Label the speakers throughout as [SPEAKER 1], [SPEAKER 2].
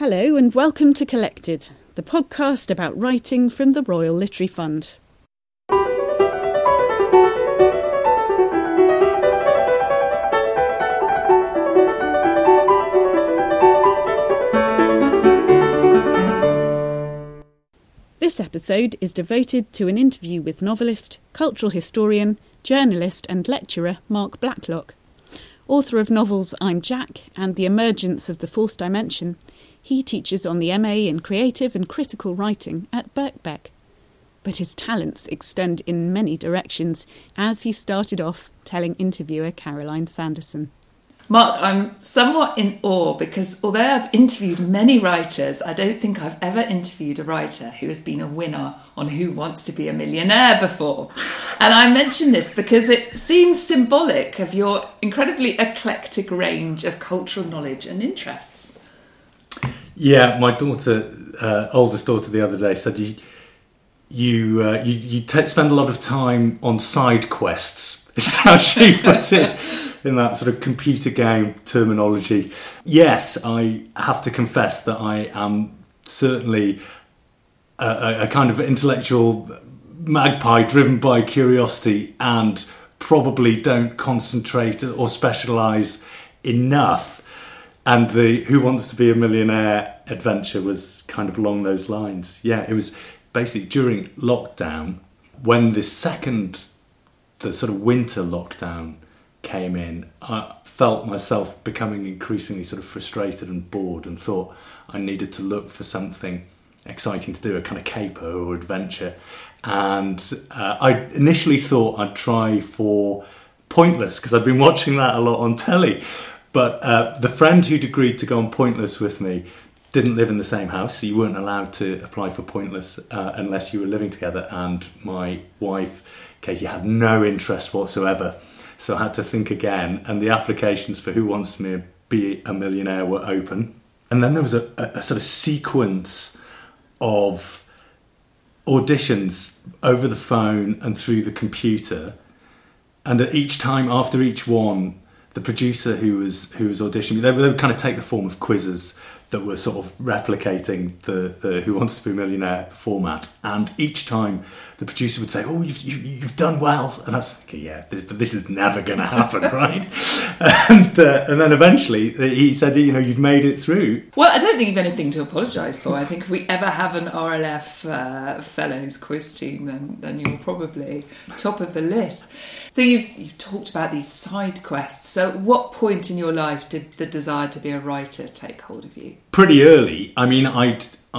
[SPEAKER 1] Hello and welcome to Collected, the podcast about writing from the Royal Literary Fund. This episode is devoted to an interview with novelist, cultural historian, journalist and lecturer Mark Blacklock. Author of novels I'm Jack and The Emergence of the Fourth Dimension, he teaches on the MA in Creative and Critical Writing at Birkbeck. But his talents extend in many directions, as he started off telling interviewer Caroline Sanderson.
[SPEAKER 2] Mark, I'm somewhat in awe because although I've interviewed many writers, I don't think I've ever interviewed a writer who has been a winner on Who Wants to Be a Millionaire before. And I mention this because it seems symbolic of your incredibly eclectic range of cultural knowledge and interests.
[SPEAKER 3] Yeah, my daughter, oldest daughter, the other day said you spend a lot of time on side quests. It's how she puts it in that sort of computer game terminology. Yes, I have to confess that I am certainly a kind of intellectual magpie driven by curiosity and probably don't concentrate or specialise enough. And the Who Wants to Be a Millionaire adventure was kind of along those lines. Yeah, it was basically during lockdown when the sort of winter lockdown came in. I felt myself becoming increasingly sort of frustrated and bored and thought I needed to look for something exciting to do, a kind of caper or adventure. And I initially thought I'd try for Pointless because I'd been watching that a lot on telly. But the friend who'd agreed to go on Pointless with me didn't live in the same house, so you weren't allowed to apply for Pointless unless you were living together. And my wife, Katie, had no interest whatsoever. So I had to think again, and the applications for Who Wants to Be a Millionaire were open. And then there was a sort of sequence of auditions over the phone and through the computer. And at each time, after each one, the producer who was auditioning, they would kind of take the form of quizzes that were sort of replicating the Who Wants to Be a Millionaire format. And each time the producer would say, "Oh, you've done well," and I was thinking, "Yeah, this is never going to happen, right?" And then eventually he said, "You've made it through."
[SPEAKER 2] Well, I don't think you've anything to apologise for. I think if we ever have an RLF Fellows quiz team, then you're probably top of the list. So you've talked about these side quests. So at what point in your life did the desire to be a writer take hold of you?
[SPEAKER 3] Pretty early. I mean, I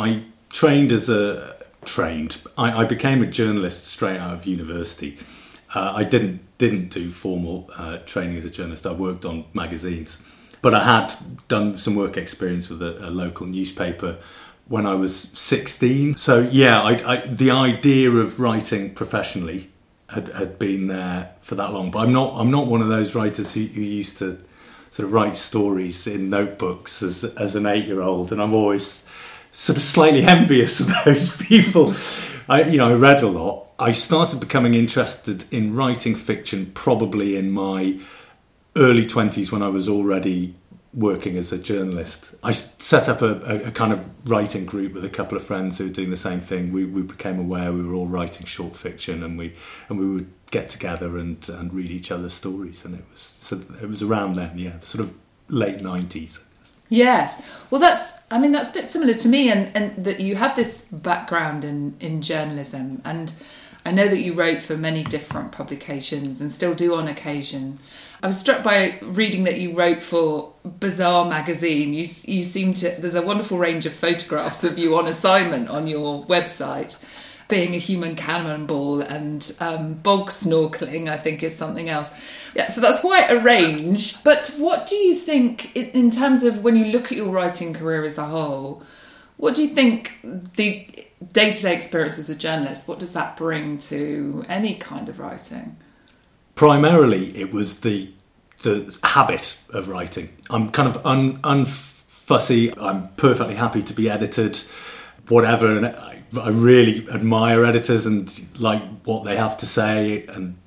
[SPEAKER 3] became a journalist straight out of university. I didn't do formal training as a journalist. I worked on magazines, but I had done some work experience with a local newspaper when I was 16. So yeah, the idea of writing professionally had been there for that long. But I'm not one of those writers who used to sort of write stories in notebooks as an 8-year-old, and I'm always sort of slightly envious of those people. I read a lot. I started becoming interested in writing fiction probably in my early 20s when I was already working as a journalist. I set up a kind of writing group with a couple of friends who were doing the same thing. We became aware we were all writing short fiction, and we would get together and read each other's stories, and it was around then, the sort of late 90s.
[SPEAKER 2] Yes. Well, that's a bit similar to me, and that you have this background in journalism, and I know that you wrote for many different publications and still do on occasion. I was struck by reading that you wrote for Bazaar magazine. You seem to... There's a wonderful range of photographs of you on assignment on your website. Being a human cannonball and bog snorkeling, I think, is something else. Yeah, so that's quite a range. But what do you think, in terms of when you look at your writing career as a whole, what do you think the day-to-day experience as a journalist, what does that bring to any kind of writing?
[SPEAKER 3] Primarily, it was the habit of writing. I'm kind of unfussy. I'm perfectly happy to be edited, whatever. And I really admire editors and like what they have to say and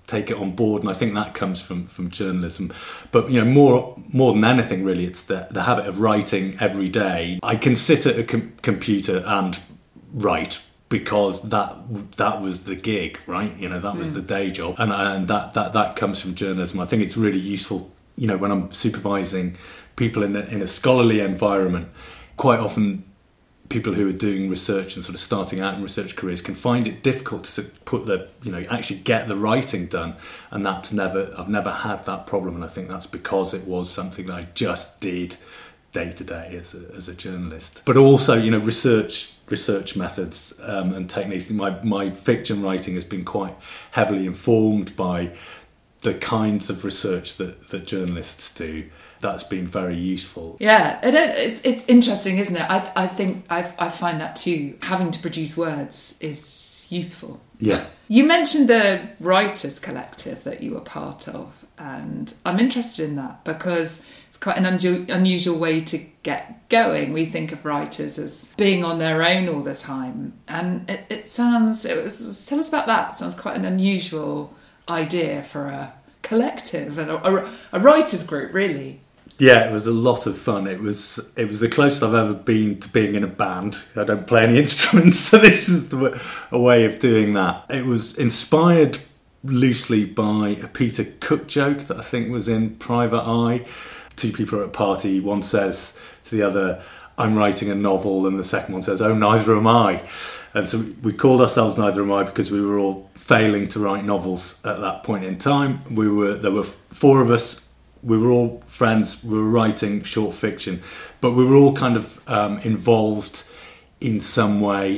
[SPEAKER 3] take it on board, and I think that comes from journalism. But more than anything, really, it's the habit of writing every day. I can sit at a computer and write because that was the gig, right? That was the day job, and that comes from journalism. I think it's really useful, when I'm supervising people in a scholarly environment. Quite often, people who are doing research and sort of starting out in research careers can find it difficult to put actually get the writing done, and I've never had that problem, and I think that's because it was something that I just did day to day as a journalist. But also, research methods and techniques. My fiction writing has been quite heavily informed by the kinds of research that journalists do. That's been very useful.
[SPEAKER 2] Yeah, it's interesting, isn't it? I think I find that too. Having to produce words is useful.
[SPEAKER 3] Yeah.
[SPEAKER 2] You mentioned the Writers Collective that you were part of, and I'm interested in that because it's quite an unusual way to get going. We think of writers as being on their own all the time, and tell us about that. It sounds quite an unusual idea for a collective and a writers group, really.
[SPEAKER 3] Yeah, it was a lot of fun. It was the closest I've ever been to being in a band. I don't play any instruments, so this was a way of doing that. It was inspired loosely by a Peter Cook joke that I think was in Private Eye. Two people are at a party, one says to the other, "I'm writing a novel," and the second one says, "Oh, neither am I." And so we called ourselves Neither Am I because we were all failing to write novels at that point in time. There were four of us. We were all friends. We were writing short fiction, but we were all kind of involved in some way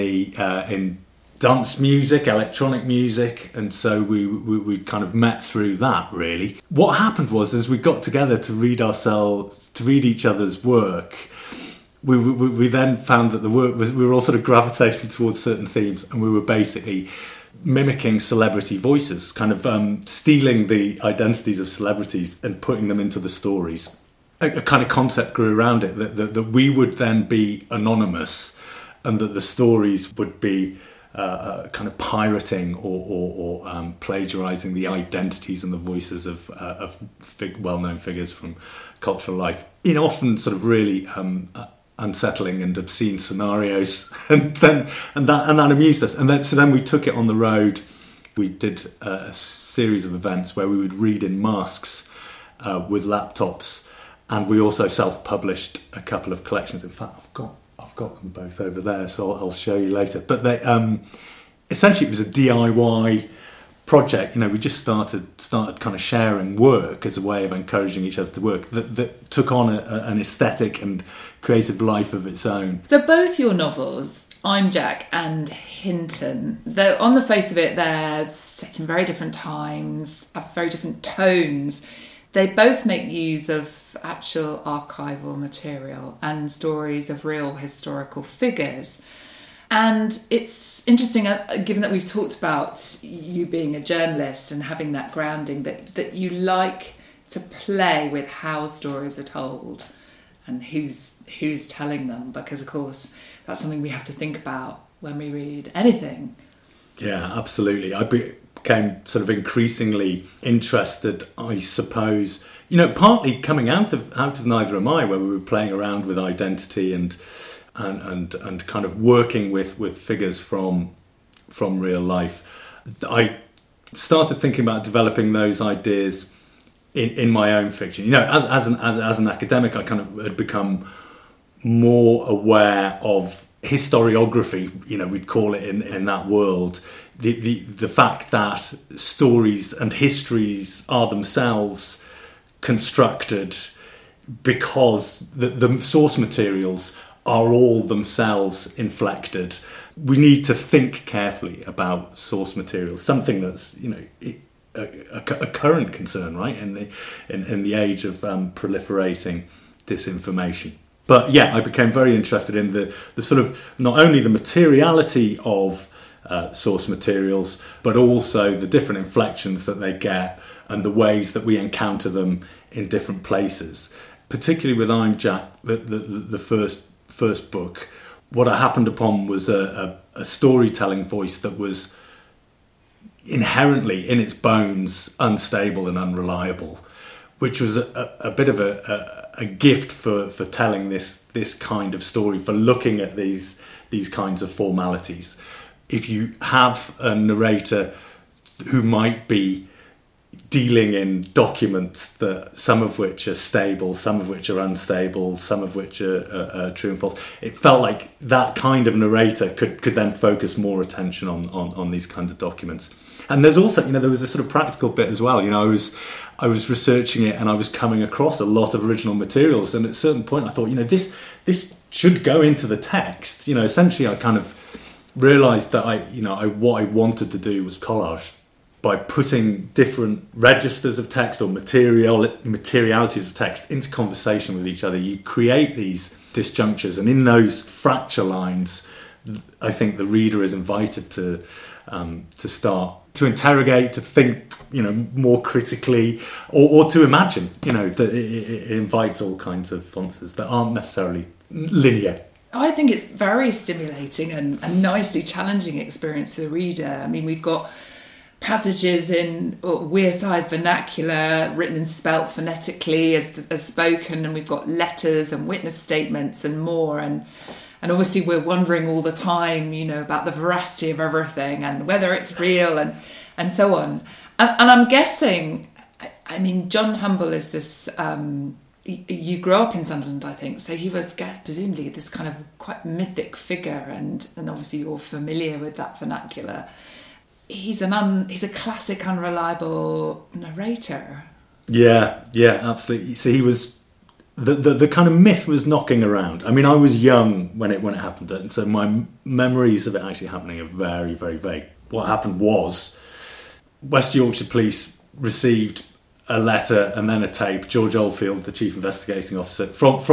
[SPEAKER 3] in dance music, electronic music, and so we kind of met through that. Really, what happened was as we got together to read each other's work, we then found that the work we were all sort of gravitating towards certain themes, and we were basically mimicking celebrity voices, kind of stealing the identities of celebrities and putting them into the stories. A kind of concept grew around it that we would then be anonymous, and that the stories would be kind of pirating or plagiarising the identities and the voices of well-known figures from cultural life in often sort of really unsettling and obscene scenarios, and that amused us. And then we took it on the road. We did a series of events where we would read in masks with laptops, and we also self-published a couple of collections. In fact, I've got them both over there, so I'll show you later. But they essentially it was a DIY project. We just started kind of sharing work as a way of encouraging each other to work that took on an aesthetic and creative life of its own.
[SPEAKER 2] So both your novels, I'm Jack and Hinton, though on the face of it they're set in very different times, have very different tones, they both make use of actual archival material and stories of real historical figures. And it's interesting, given that we've talked about you being a journalist and having that grounding, that you like to play with how stories are told and who's telling them, because of course that's something we have to think about when we read anything.
[SPEAKER 3] Yeah, absolutely. I became sort of increasingly interested, I suppose, partly coming out of Neither Am I, where we were playing around with identity and kind of working with figures from real life. I started thinking about developing those ideas in my own fiction. As an academic, I kind of had become more aware of historiography, we'd call it in that world. The fact that stories and histories are themselves constructed because the source materials are all themselves inflected. We need to think carefully about source materials, something that's a current concern, right, in the age of proliferating disinformation. But yeah, I became very interested in the sort of not only the materiality of source materials, but also the different inflections that they get and the ways that we encounter them in different places. Particularly with I'm Jack, the first book, what I happened upon was a storytelling voice that was inherently, in its bones, unstable and unreliable, which was a bit of a gift for telling this kind of story, for looking at these kinds of formalities. If you have a narrator who might be dealing in documents, that some of which are stable, some of which are unstable, some of which are true and false, it felt like that kind of narrator could then focus more attention on these kinds of documents. And there's also, there was a sort of practical bit as well. I was researching it, and I was coming across a lot of original materials, and at a certain point I thought, this should go into the text. Essentially I kind of realised that what I wanted to do was collage, by putting different registers of text or materialities of text into conversation with each other. You create these disjunctures, and in those fracture lines, I think the reader is invited to start to interrogate, to think, more critically, or to imagine, that it invites all kinds of answers that aren't necessarily linear.
[SPEAKER 2] I think it's very stimulating and a nicely challenging experience for the reader. I mean, we've got passages in Wearside vernacular, written and spelt phonetically as spoken, and we've got letters and witness statements and more, and obviously we're wondering all the time, about the veracity of everything and whether it's real and so on. And I'm guessing, I mean, John Humble is this. You grew up in Sunderland, I think, so he was presumably this kind of quite mythic figure, and obviously you're familiar with that vernacular. He's a classic unreliable narrator. Yeah,
[SPEAKER 3] absolutely. So he was the kind of myth was knocking around. I mean, I was young when it happened, and so my memories of it actually happening are very, very vague. What happened was West Yorkshire Police received a letter and then a tape. George Oldfield, the chief investigating officer,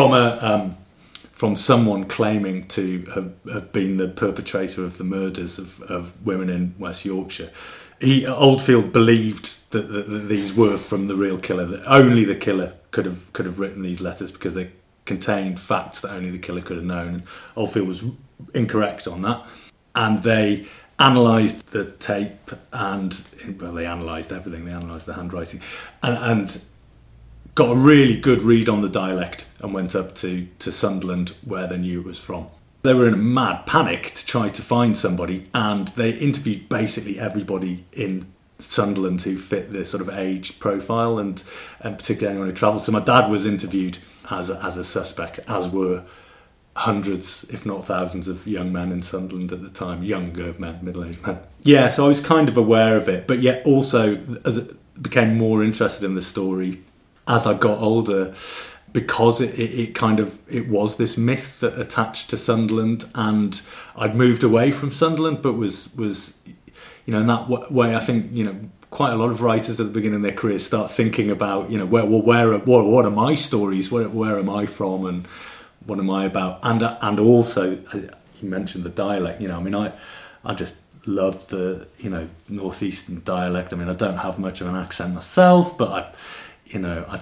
[SPEAKER 3] from someone claiming to have been the perpetrator of the murders of women in West Yorkshire. Oldfield believed that these were from the real killer, that only the killer could have written these letters because they contained facts that only the killer could have known. And Oldfield was incorrect on that. And they analysed the tape they analysed everything. They analysed the handwriting and got a really good read on the dialect and went up to Sunderland, where they knew it was from. They were in a mad panic to try to find somebody, and they interviewed basically everybody in Sunderland who fit the sort of age profile, and particularly anyone who travelled. So my dad was interviewed as a suspect, as were hundreds, if not thousands, of young men in Sunderland at the time, younger men, middle-aged men. Yeah, so I was kind of aware of it, but yet also as I became more interested in the story as I got older, because it was this myth that attached to Sunderland, and I'd moved away from Sunderland, but was in that way I think quite a lot of writers at the beginning of their careers start thinking about what are my stories, where am I from, and what am I about, and also you mentioned the dialect. I just love the northeastern dialect. I mean, I don't have much of an accent myself, but I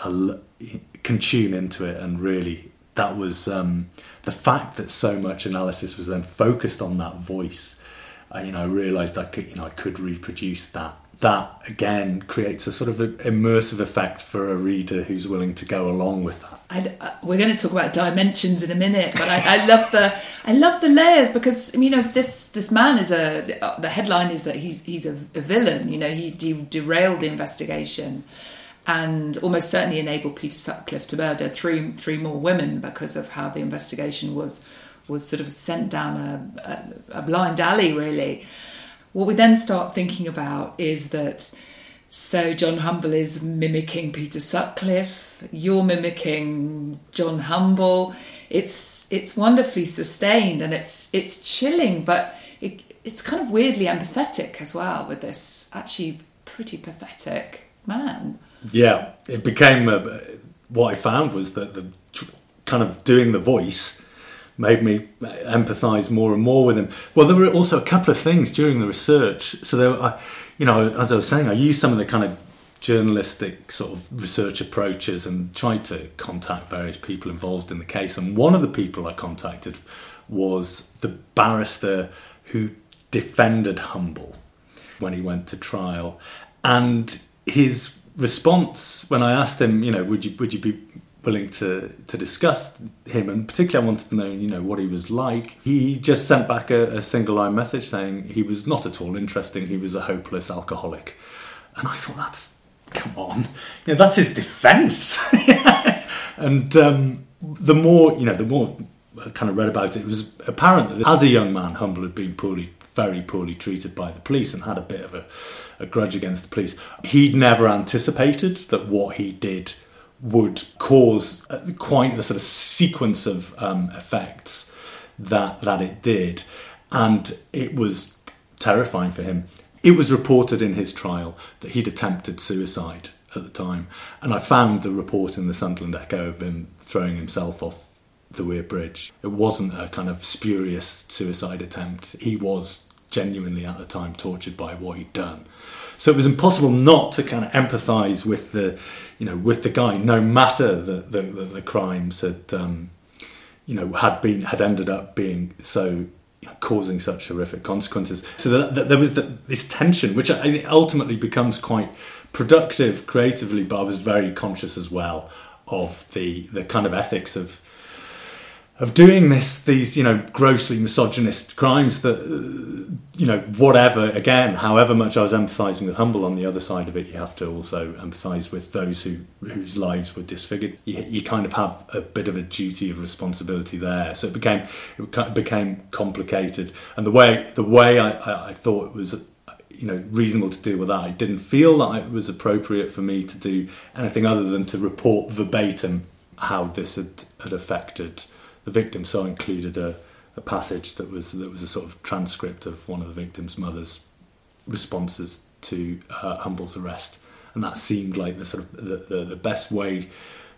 [SPEAKER 3] can tune into it, and really that was the fact that so much analysis was then focused on that voice. I realised I could reproduce that. That again creates a sort of immersive effect for a reader who's willing to go along with that.
[SPEAKER 2] We're going to talk about dimensions in a minute, but I love the layers, because this man is the headline is that he's a villain. He derailed the investigation, and almost certainly enabled Peter Sutcliffe to murder three more women because of how the investigation was sort of sent down a blind alley, really. What we then start thinking about is that, so John Humble is mimicking Peter Sutcliffe, you're mimicking John Humble. It's wonderfully sustained, and it's chilling, but it's kind of weirdly empathetic as well, with this actually pretty pathetic man.
[SPEAKER 3] Yeah, it became what I found was that the kind of doing the voice made me empathise more and more with him. Well, there were also a couple of things during the research. So there were, as I was saying, I used some of the kind of journalistic sort of research approaches and tried to contact various people involved in the case. And one of the people I contacted was the barrister who defended Humble. when he went to trial. And his response when I asked him, would you be willing to discuss him, and particularly I wanted to know, what he was like, he just sent back a single line message saying he was not at all interesting, he was a hopeless alcoholic. And I thought, come on, that's his defence. And the more I kind of read about it, it was apparent that as a young man, Humble had been very poorly treated by the police and had a bit of a grudge against the police. He'd never anticipated that what he did would cause quite the sort of sequence of effects that it did, and it was terrifying for him. It was reported in his trial that he'd attempted suicide at the time, and I found the report in the Sunderland Echo of him throwing himself off the Weir Bridge. It wasn't a kind of spurious suicide attempt. He was genuinely at the time tortured by what he'd done. So it was impossible not to kind of empathise with the guy, no matter that the crimes had ended up being so, causing such horrific consequences. So that there was this tension, which I think ultimately becomes quite productive creatively, but I was very conscious as well of the kind of ethics of doing these grossly misogynist crimes that whatever, again, however much I was empathising with Humble, on the other side of it you have to also empathise with those whose lives were disfigured. You kind of have a bit of a duty of responsibility there, so it became complicated. And the way I thought it was reasonable to deal with that, I didn't feel that it was appropriate for me to do anything other than to report verbatim how this had affected the victim. So I included a passage that was a sort of transcript of one of the victim's mother's responses to Humble's arrest, and that seemed like the sort of the best way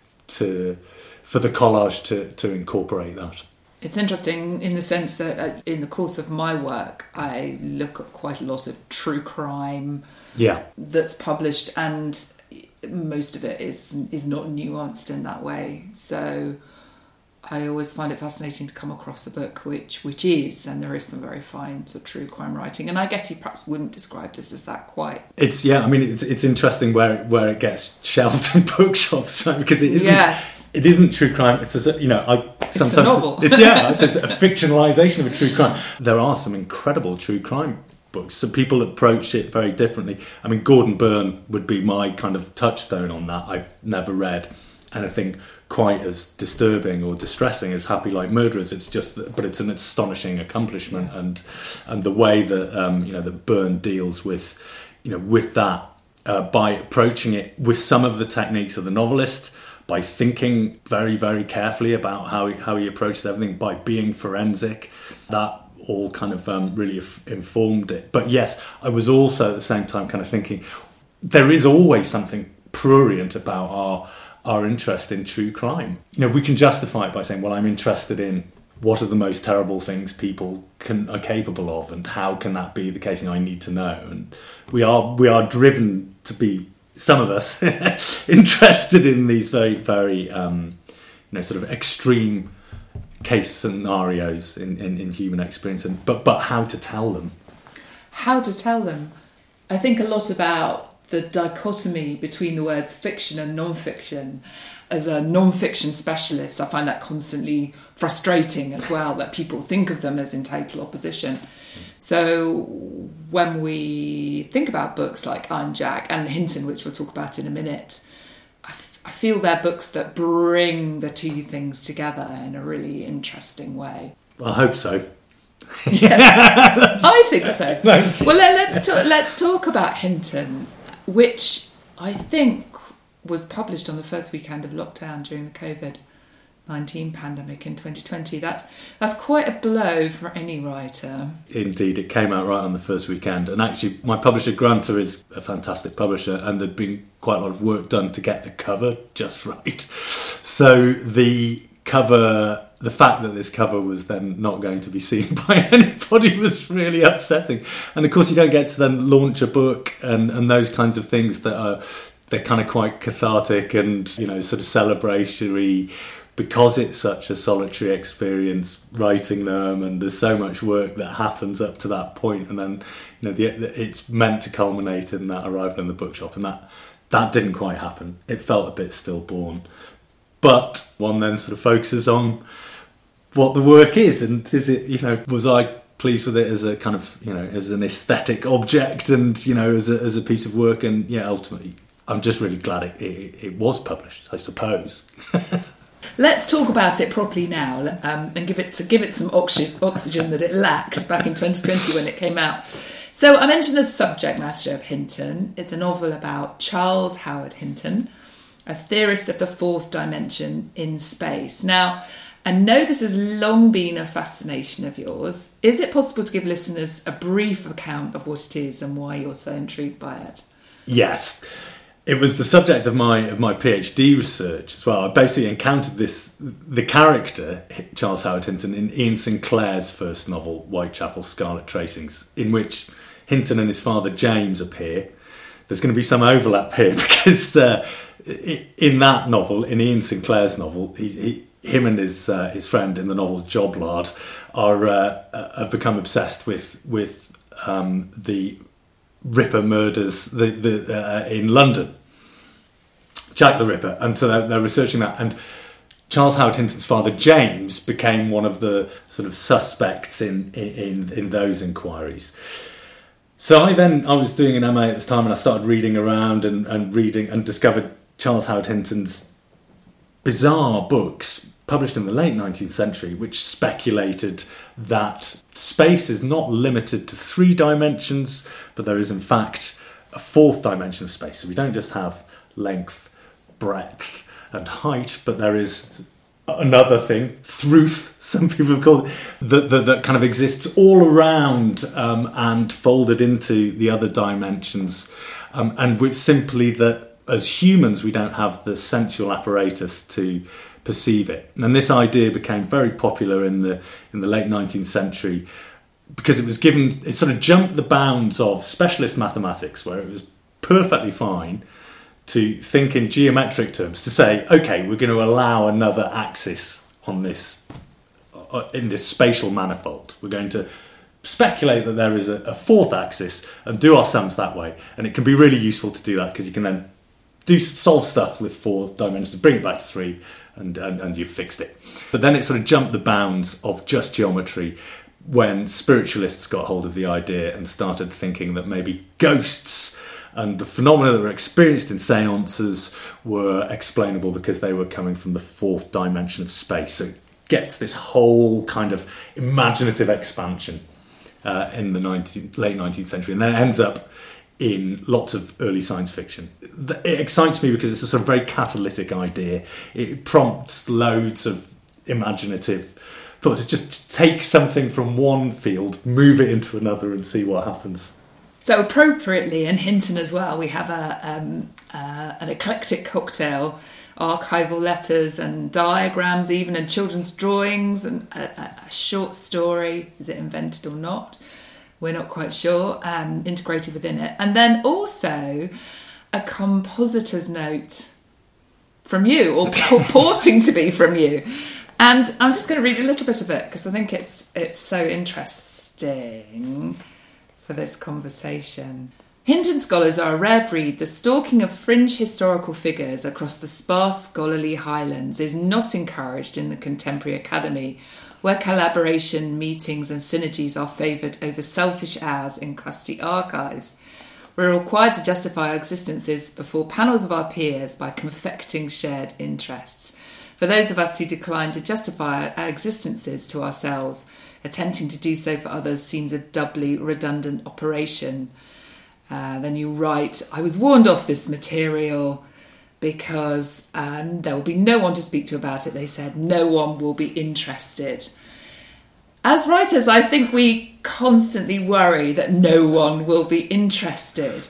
[SPEAKER 3] for the collage to incorporate that.
[SPEAKER 2] It's interesting in the sense that in the course of my work, I look at quite a lot of true crime that's published, and most of it is not nuanced in that way. So I always find it fascinating to come across a book which is, and there is some very fine sort of true crime writing. And I guess you perhaps wouldn't describe this as that quite. It's
[SPEAKER 3] interesting where it gets shelved in bookshops, right? Because it isn't.
[SPEAKER 2] Yes.
[SPEAKER 3] It isn't true crime. It's it's a
[SPEAKER 2] novel.
[SPEAKER 3] It's a fictionalisation of a true crime. There are some incredible true crime books, so people approach it very differently. I mean, Gordon Byrne would be my kind of touchstone on that. I've never read anything quite as disturbing or distressing as Happy Like Murderers. But it's an astonishing accomplishment, and the way that that Byrne deals with that by approaching it with some of the techniques of the novelist, by thinking very, very carefully about how he approaches everything, by being forensic, that all kind of really informed it. But yes, I was also at the same time kind of thinking there is always something prurient about our interest in true crime. We can justify it by saying, well, I'm interested in what are the most terrible things people are capable of, and how can that be the case? I need to know. And we are driven to be, some of us, interested in these very, very sort of extreme case scenarios in human experience, but how to tell them.
[SPEAKER 2] I think a lot about the dichotomy between the words fiction and non-fiction. As a non-fiction specialist, I find that constantly frustrating as well, that people think of them as in total opposition. So when we think about books like I'm Jack and Hinton, which we'll talk about in a minute, I feel they're books that bring the two things together in a really interesting way.
[SPEAKER 3] I hope so.
[SPEAKER 2] Yes, I think so. Well, let's talk about Hinton, which I think was published on the first weekend of lockdown during the COVID-19 pandemic in 2020. That's quite a blow for any writer.
[SPEAKER 3] Indeed, it came out right on the first weekend. And actually, my publisher, Granta, is a fantastic publisher, and there'd been quite a lot of work done to get the cover just right. So the fact that this cover was then not going to be seen by anybody was really upsetting. And of course, you don't get to then launch a book and those kinds of things they're kind of quite cathartic and sort of celebratory because it's such a solitary experience writing them, and there's so much work that happens up to that point, and then it's meant to culminate in that arrival in the bookshop, and that didn't quite happen. It felt a bit stillborn, but one then sort of focuses on what the work is, and is it, was I pleased with it as a kind of, as an aesthetic object, and as a piece of work, and ultimately I'm just really glad it was published, I suppose.
[SPEAKER 2] Let's talk about it properly now, and give it some oxygen that it lacked back in 2020 when it came out. So I mentioned the subject matter of Hinton. It's a novel about Charles Howard Hinton, a theorist of the fourth dimension in space. Now, I know this has long been a fascination of yours. Is it possible to give listeners a brief account of what it is and why you're so intrigued by it?
[SPEAKER 3] Yes. It was the subject of my PhD research as well. I basically encountered the character, Charles Howard Hinton, in Ian Sinclair's first novel, Whitechapel Scarlet Tracings, in which Hinton and his father James appear. There's going to be some overlap here because in that novel, in Ian Sinclair's novel, him and his friend in the novel Joblard have become obsessed with the Ripper murders in London, Jack the Ripper, and so they're researching that. And Charles Howard Hinton's father James became one of the sort of suspects in those inquiries. So I was doing an MA at this time, and I started reading around and reading, and discovered Charles Howard Hinton's bizarre books published in the late 19th century, which speculated that space is not limited to 3 dimensions, but there is in fact a 4th dimension of space. So we don't just have length, breadth and height, but there is another thing, Thruth, some people have called it, that kind of exists all around and folded into the other dimensions, and with simply that as humans we don't have the sensual apparatus to perceive it. And this idea became very popular in the late 19th century because it sort of jumped the bounds of specialist mathematics, where it was perfectly fine to think in geometric terms, to say, okay, we're going to allow another axis on this in this spatial manifold. We're going to speculate that there is a 4th axis and do our sums that way, and it can be really useful to do that because you can then solve stuff with 4 dimensions, bring it back to 3, and you've fixed it. But then it sort of jumped the bounds of just geometry when spiritualists got hold of the idea and started thinking that maybe ghosts and the phenomena that were experienced in seances were explainable because they were coming from the 4th dimension of space. So it gets this whole kind of imaginative expansion in the late 19th century, and then it ends up in lots of early science fiction. It excites me because it's a sort of very catalytic idea. It prompts loads of imaginative thoughts. It just takes something from one field, move it into another, and see what happens.
[SPEAKER 2] So appropriately, in Hinton as well, we have an eclectic cocktail, archival letters and diagrams even, and children's drawings, and a short story, is it invented or not? We're not quite sure, integrated within it. And then also a compositor's note from you, or purporting to be from you. And I'm just going to read a little bit of it because I think it's so interesting for this conversation. Hinton scholars are a rare breed. The stalking of fringe historical figures across the sparse scholarly highlands is not encouraged in the contemporary academy, where collaboration, meetings and synergies are favoured over selfish hours in crusty archives. We're required to justify our existences before panels of our peers by confecting shared interests. For those of us who decline to justify our existences to ourselves, attempting to do so for others seems a doubly redundant operation. Then you write, I was warned off this material because there will be no one to speak to about it. They said no one will be interested. As writers, I think we constantly worry that no one will be interested.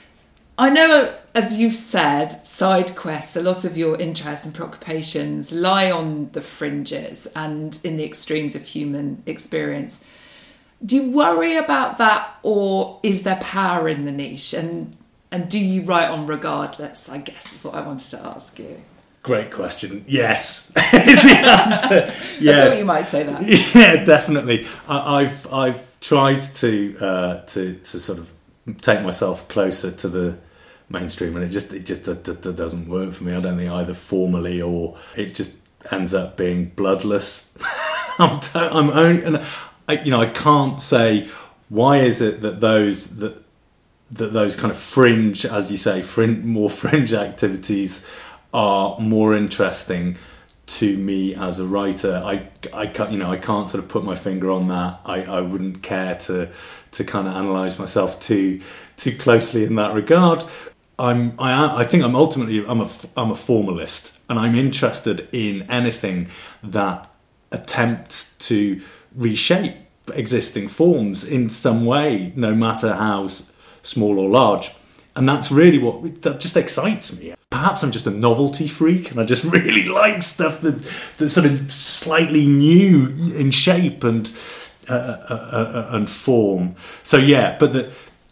[SPEAKER 2] I know, as you've said, side quests, a lot of your interests and preoccupations lie on the fringes and in the extremes of human experience. Do you worry about that, or is there power in the niche? And do you write on regardless, I guess, is what I wanted to ask you.
[SPEAKER 3] Great question. Yes, is the answer. Yeah,
[SPEAKER 2] I thought you might say that.
[SPEAKER 3] Yeah, definitely. I've tried to sort of take myself closer to the mainstream, and it just doesn't work for me. I don't think either formally or it just ends up being bloodless. I'm only, and I can't say why is it that those kind of fringe, as you say, more fringe activities are more interesting to me as a writer. I can't sort of put my finger on that. I wouldn't care to kind of analyse myself too closely in that regard. I think I'm ultimately a formalist, and I'm interested in anything that attempts to reshape existing forms in some way, no matter how small or large. And that's really that just excites me. Perhaps I'm just a novelty freak, and I just really like stuff that's sort of slightly new in shape and form. So yeah, but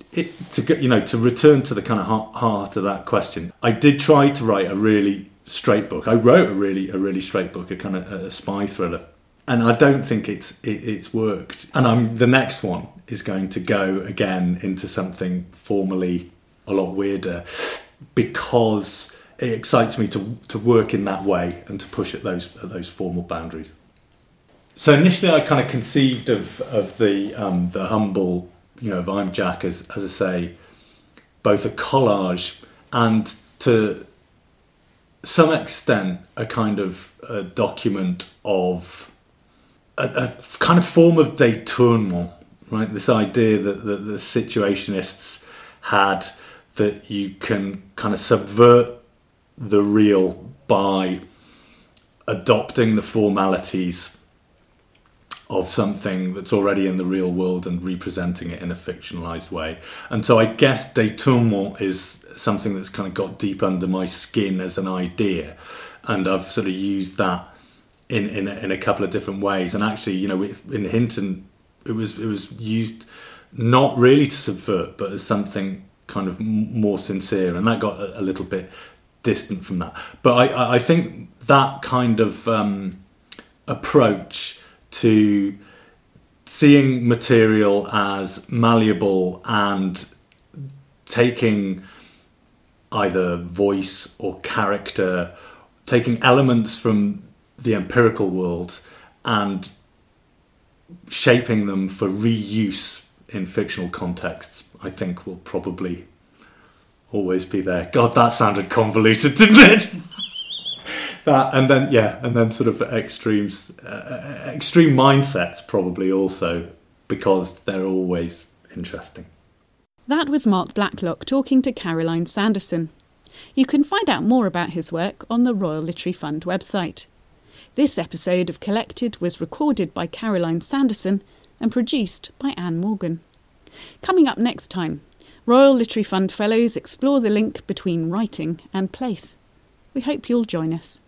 [SPEAKER 3] to return to the kind of heart of that question, I did try to write a really straight book. I wrote a really straight book, a kind of a spy thriller, and I don't think it's worked. And the next one is going to go again into something formally a lot weirder, because it excites me to work in that way and to push at those formal boundaries. So initially, I kind of conceived of the humble, of I'm Jack as I say, both a collage and to some extent a kind of a document of a kind of form of détournement, right? This idea that the situationists had, that you can kind of subvert the real by adopting the formalities of something that's already in the real world and representing it in a fictionalized way. And so I guess détournement is something that's kind of got deep under my skin as an idea, and I've sort of used that in a couple of different ways. And actually, in Hinton, it was used not really to subvert, but as something kind of more sincere, and that got a little bit distant from that. But I think that kind of approach to seeing material as malleable and taking either voice or character, taking elements from the empirical world and shaping them for reuse in fictional contexts, I think will probably always be there. God, that sounded convoluted, didn't it? And then sort of extreme mindsets probably also, because they're always interesting.
[SPEAKER 1] That was Mark Blacklock talking to Caroline Sanderson. You can find out more about his work on the Royal Literary Fund website. This episode of Collected was recorded by Caroline Sanderson and produced by Anne Morgan. Coming up next time, Royal Literary Fund Fellows explore the link between writing and place. We hope you'll join us.